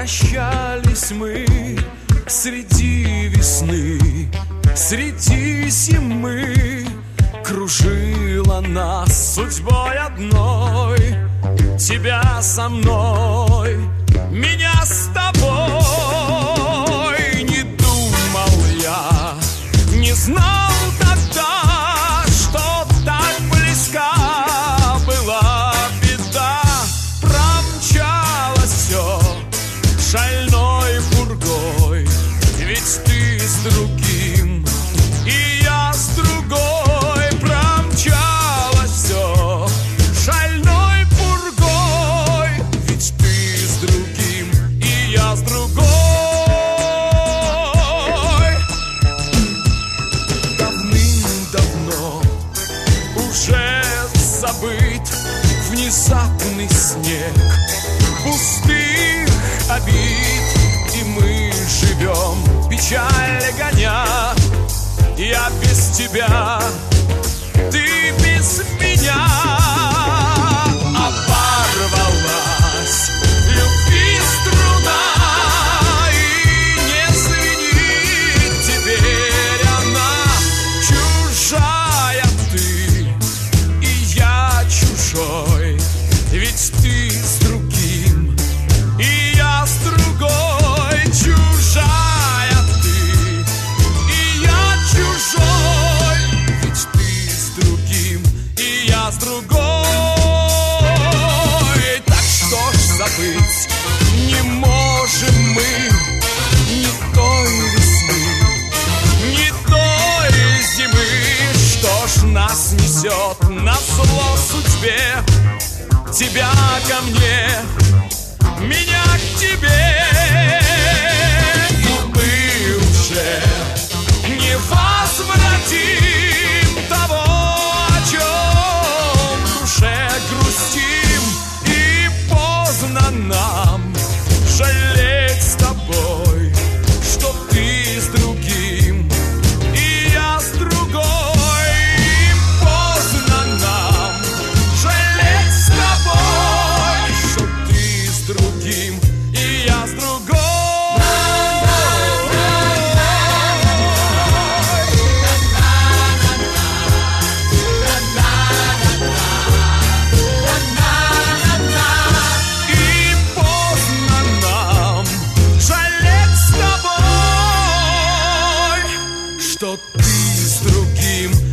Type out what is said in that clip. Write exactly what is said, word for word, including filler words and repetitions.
Прощались мы среди весны, среди зимы. Кружила нас судьбой одной, тебя со мной, меня с тобой. Не думал я, не знал тогда, что так близка была беда. Промчалось все шальной пургой, ведь ты с другим, и я с другой. Промчалось все шальной пургой, ведь ты с другим, и я с другой. Давным-давно уже забыт внезапный снег пустых обид, и мы живем, печаль гоня. Я без тебя, ты без меня. Оборвалась любви струна, и не звенит теперь она. Чужая ты, и я чужой, ведь ты с другим, и я с другой. Чужая ты, и я чужой, ведь ты с другим, и я с другой. Так что ж забыть не можем мы ни той весны, ни той зимы. Что ж нас несет назло судьбе? Тебя ко мне, меня к тебе. И мы уже не возвратим того, о чем в душе грустим. И поздно нам жалеть с тобой, что ты с другим, и я с другой. И поздно нам жалеть с тобой, что ты с другим, и я с другой. И поздно нам жалеть с тобой, что ты с другим,